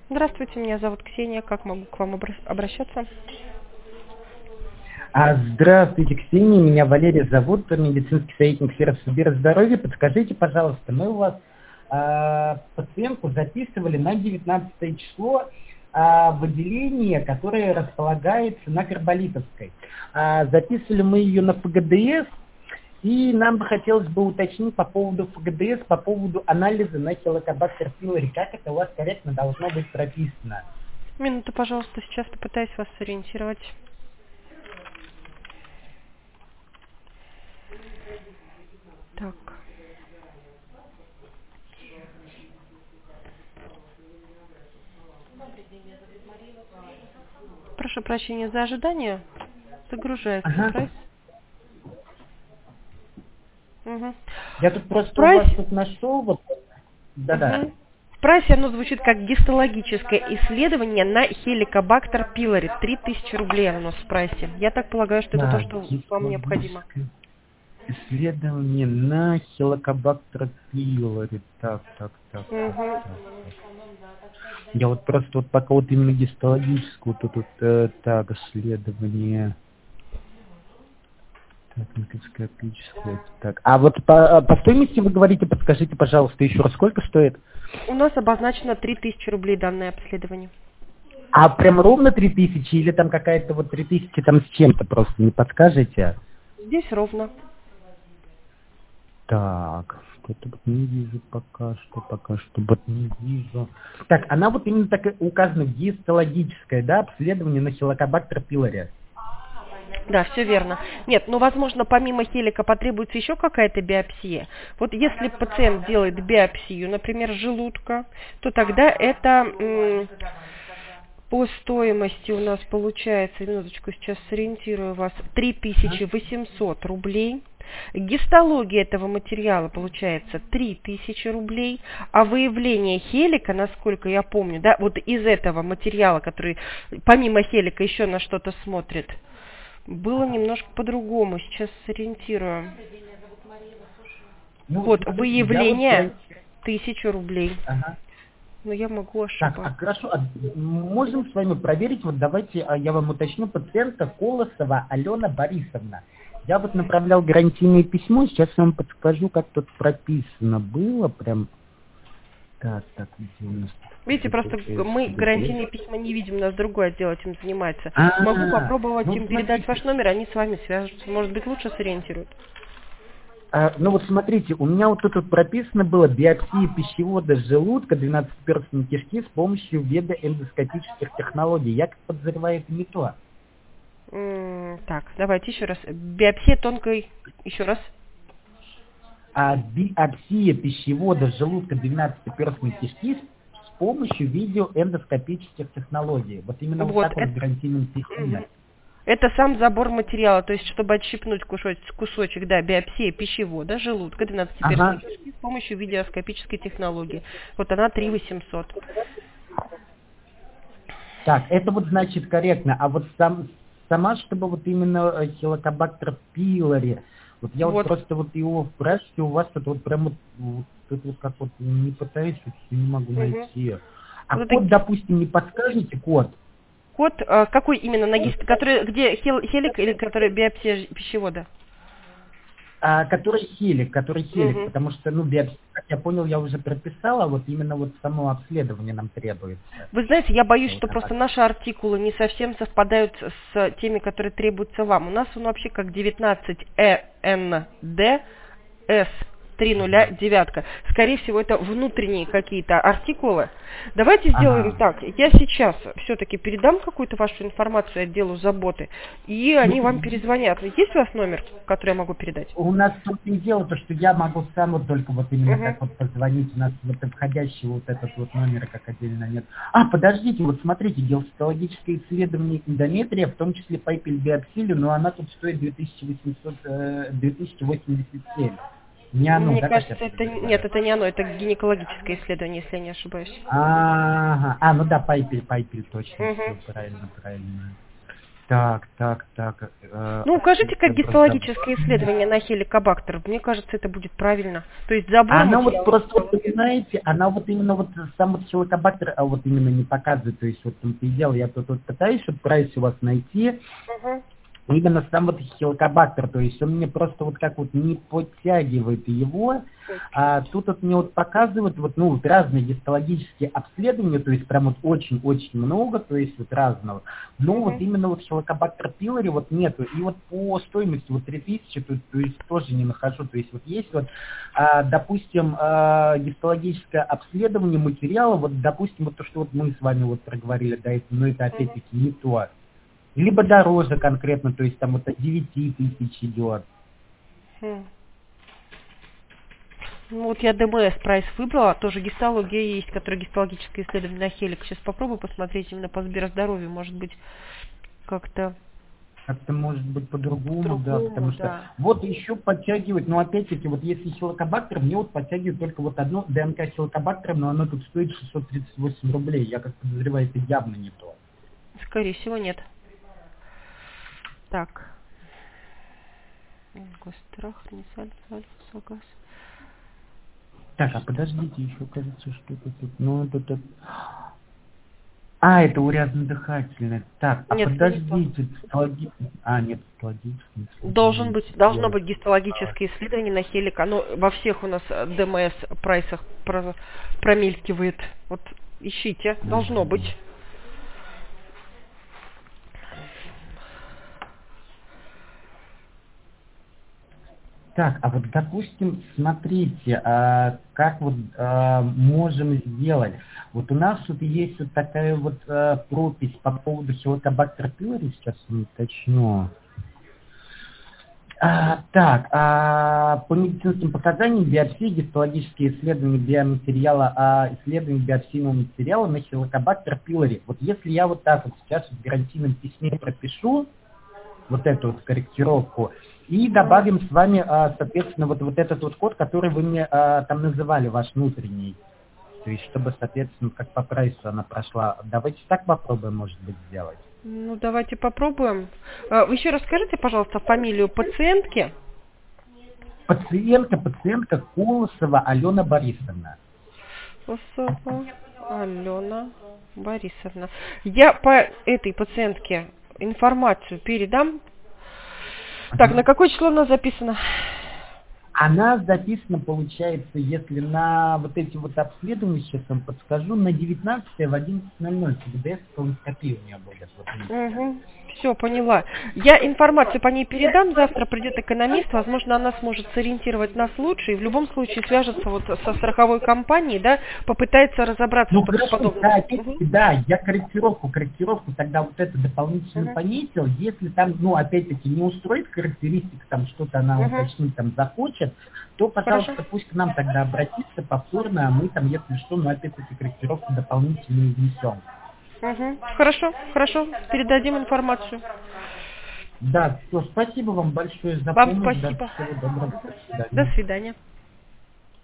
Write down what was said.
Здравствуйте, меня зовут Ксения. Как могу к вам обращаться? Здравствуйте, Ксения. Меня Валерий зовут, медицинский советник сферы здоровья. Подскажите, пожалуйста, мы у вас пациентку записывали на 19 число в отделение, которое располагается на Карболитовской. Записывали мы ее на ФГДС, и нам бы хотелось бы уточнить по поводу ФГДС, по поводу анализа на хеликобактер пилори. Как это у вас корректно должно быть прописано? Минуту, пожалуйста, сейчас попытаюсь вас сориентировать. Так. Прошу прощения за ожидание. Загружается прайс. Угу. Я тут просто Прайс... у вас тут нашел, вот, да-да. Угу. В прайсе оно звучит как гистологическое исследование на хеликобактер пилори. 3000 рублей оно в прайсе. Я так полагаю, что это то, что вам необходимо. Исследование на хеликобактер пилори. Так. Я вот просто вот пока вот именно гистологическую тут так, исследование. Так, микроскопическое. Так. А вот по стоимости вы говорите, подскажите, пожалуйста, еще раз, сколько стоит? У нас обозначено 3000 рублей данное обследование. А прям ровно 3000 или там какая-то вот 3000 там с чем-то, просто не подскажете? Здесь ровно. Так, что-то вот не вижу пока что вот не вижу. Так, она вот именно так и указана, гистологическое, да, обследование на хеликобактер пилори. Да, все верно. Нет, ну, возможно, помимо хелика потребуется еще какая-то биопсия. Вот если пациент делает биопсию, например, желудка, то тогда это по стоимости у нас получается, минуточку, сейчас сориентирую вас, 3800 рублей. Гистология этого материала получается 3000 рублей, а выявление хелика, насколько я помню, да, вот из этого материала, который помимо хелика еще на что-то смотрит, было немножко по-другому, сейчас сориентирую. Ну, вот, смотрите, выявление 1000 рублей. Ага. Но я могу ошибаться. Так, хорошо, можем с вами проверить, вот давайте я вам уточню, пациентка Колосова Алена Борисовна. Я вот направлял гарантийное письмо, сейчас я вам подскажу, как тут прописано было, прям... Так, где у нас... Видите, просто мы гарантийные письма не видим, у нас другой отдел этим занимается. Могу попробовать им передать ваш номер, они с вами свяжутся. Может быть, лучше сориентируют. Ну вот смотрите, у меня вот тут прописано было биопсия пищевода желудка 12-перстной кишки с помощью ведоэндоскопических технологий. Я как подозреваю, это не то. Так, давайте еще раз. Биопсия тонкой, еще раз. Биопсия пищевода желудка 12-перстной кишки с помощью видеоэндоскопических технологий. Вот именно вот так вот в гарантийном письме. Это сам забор материала, то есть, чтобы отщипнуть кусочек, да, биопсия пищевода, желудка, 12-перстной кишки с помощью видеоскопической технологии. Вот она 3800. Так, это вот значит корректно. А вот сама, чтобы вот именно хеликобактер пилори, вот я вот просто вот его в прессе у вас это вот прям вот как вот не пытаюсь, не могу найти. А вот код, допустим, не подскажете код? Код какой именно на который где хелик или который биопсия пищевода? Который хелик, потому что, биопсия, как я понял, я уже прописала, вот именно вот само обследование нам требуется. Вы знаете, я боюсь, что просто наши артикулы не совсем совпадают с теми, которые требуются вам. У нас он вообще как 19ЭНДС 309. Скорее всего, это внутренние какие-то артикулы. Давайте сделаем так. Я сейчас все-таки передам какую-то вашу информацию отделу заботы, и они вам перезвонят. Есть у вас номер, который я могу передать? У нас тут не дело то, что я могу сам вот только вот именно так вот позвонить. У нас вот входящий вот этот вот номер как отдельно нет. Подождите, вот смотрите, гистологическое исследование эндометрия, в том числе пайпель-биопсилию, но она тут стоит 2087. Не оно, Мне да, кажется, нет, это не оно, это гинекологическое исследование, если я не ошибаюсь. Ну да, пайпель, точно, все правильно. Так. Ну, укажите как Я просто гистологическое исследование на хеликобактер. Мне кажется, это будет правильно. То есть забор Она вот материала. просто, вот, вы знаете, она вот именно вот сам вот хеликобактер, а вот именно не показывает, то есть вот там и дело, я тут вот пытаюсь, чтобы прайс у вас найти, Мгм. именно сам вот хеликобактер, то есть он мне просто вот как вот не подтягивает его, а тут вот мне вот показывают вот, ну, вот разные гистологические обследования, то есть прям вот очень-очень много, то есть вот разного. Но вот Мгм. именно вот хеликобактер пилори вот нету. И вот по стоимости вот 3000, то есть тоже не нахожу. То есть вот есть вот, допустим, гистологическое обследование материала, вот допустим, вот то, что вот мы с вами вот проговорили до этого, но это опять-таки не то. Либо дороже конкретно, то есть там вот от 9000 идет. Хм. Ну, вот я ДМС прайс выбрала, тоже гистология есть, которая гистологическое исследование на хелик. Сейчас попробую посмотреть именно по Сберздоровью, может быть, как-то Как-то может быть по-другому, да, по-другому, потому что да. вот еще подтягивать, но опять-таки, вот если хеликобактер, мне вот подтягивает только вот одно ДНК хеликобактера, но оно тут стоит 638 рублей. Я как подозреваю, это явно не то. Скорее всего, нет. Так. Гострах, Ренесаль, Альфа, Сагаз. Так, а подождите, еще кажется, что это тут, ну это... А, это урязно-дыхательное. Так, а Нет, это не то. подождите, нет, цитологическое Должен исследование. быть, должно быть гистологическое исследование на хелик. Оно во всех у нас ДМС прайсах промелькивает. Вот ищите, должно быть. Так, а вот, допустим, смотрите, как вот можем сделать. Вот у нас тут есть вот такая вот пропись по поводу хеликобактер пилори, сейчас я уточню. По медицинским показаниям биопсии, гистологические исследования биоматериала, исследования биопсийного материала на хеликобактер пилори. Вот если я вот так вот сейчас в гарантийном письме пропишу, вот эту вот корректировку, и добавим с вами, соответственно, вот этот вот код, который вы мне там называли, ваш внутренний. То есть, чтобы, соответственно, как по прайсу она прошла. Давайте так попробуем, может быть, сделать. Ну, давайте попробуем. Вы еще расскажите, пожалуйста, фамилию пациентки. Пациентка Колосова Алена Борисовна. Колосова Алена Борисовна. Я по этой пациентке информацию передам. Так, на какое число у нас записано? Она записана, получается, если на вот эти вот обследования, сейчас вам подскажу, на 19 в 11:00 ЦГДС колоноскопия у нее будет. Угу. Все, поняла. Я информацию по ней передам, завтра придет экономист, возможно, она сможет сориентировать нас лучше, и в любом случае свяжется вот со страховой компанией, да, попытается разобраться, Ну что хорошо, подобное. да, опять-таки, да, я корректировку тогда вот это дополнительно пометил, если там, ну, опять-таки, не устроит характеристика, там что-то она уточнить там захочет, то, пожалуйста, Хорошо. пусть к нам тогда обратится повторно, а мы там, если что, ну, опять-таки, корректировку дополнительно внесем. Хорошо, хорошо, передадим информацию. Да, все, спасибо вам большое за Вам помощь, да, спасибо. всего доброго, до До свидания. свидания.